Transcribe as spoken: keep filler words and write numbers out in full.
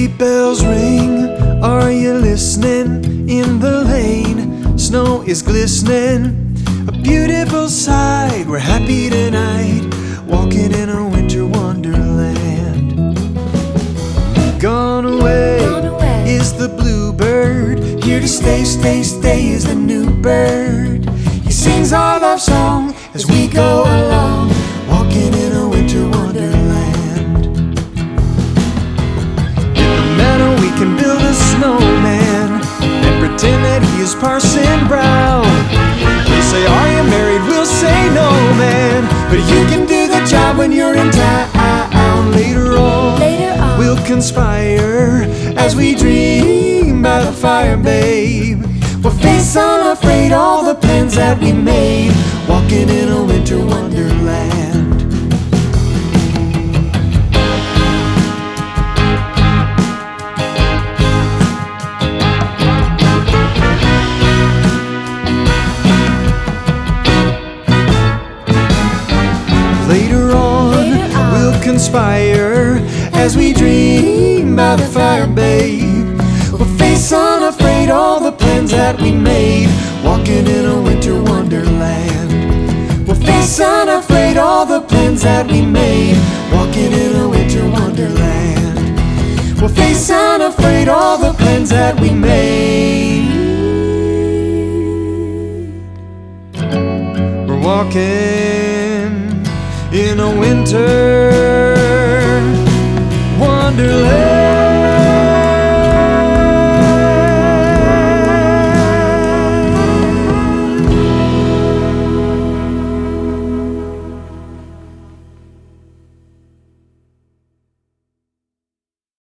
Sleigh bells ring, are you listening? In the lane, snow is glistening, a beautiful sight. We're happy tonight, walking in a winter wonderland. Gone away, Gone away is the bluebird, here to stay, stay, stay is the new bird. He sings our love song as we go along, walking in a winter wonderland. In the meadow we can build a snowman and pretend that he is Parson Brown. He'll say, are you married? We'll say, no man, but you can do the job when you're in town. Later on, Later on we'll conspire as we dream by the fire, babe. We'll face unafraid all the plans that we made, walking in a winter wonderland. Later on, Later on we'll conspire as we dream by the fire, babe. We'll face unafraid all the plans that we made, walking in a winter wonderland. We'll face unafraid all the plans that we made, walking in a winter wonderland. We'll face unafraid all the plans that we made. We're walking in a winter wonderland.